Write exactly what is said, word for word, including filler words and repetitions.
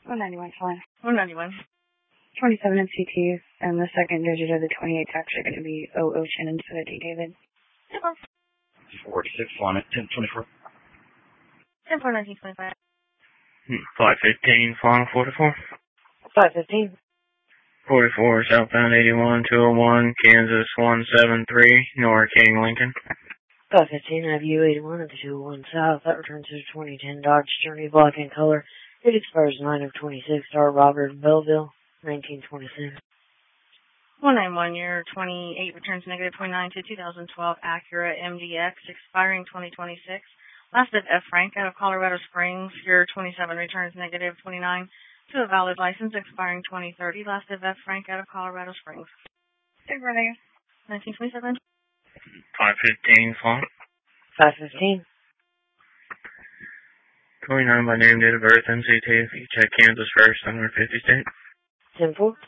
one ninety-one, fine. one ninety-one. twenty-seven M C Ts, and the second digit of the twenty-eight tax are going to be O Ocean instead of D David. forty-six, flying at ten twenty-four. ten four nineteen twenty-five. five fifteen, flying forty-four. five fifteen. forty-four, southbound eighty-one, two oh one, Kansas one seven three, Nora King, Lincoln. five fifteen, I have U eighty-one at the two oh one South. That returns to the twenty ten Dodge Journey, black in color. It expires nine of twenty-six, Star Robert, Belleville, nineteen twenty-six. one ninety-one, year twenty-eight, returns negative twenty-nine to two thousand twelve Acura M D X, expiring twenty twenty-six. Last of F. Frank out of Colorado Springs, year twenty-seven, returns negative twenty-nine to a valid license, expiring twenty thirty. Last of F. Frank out of Colorado Springs. nineteen twenty-seven. five fifteen, flying. five fifteen. twenty-nine by name, date of birth, M C T, if you check Kansas first, one hundred fifty state. ten four.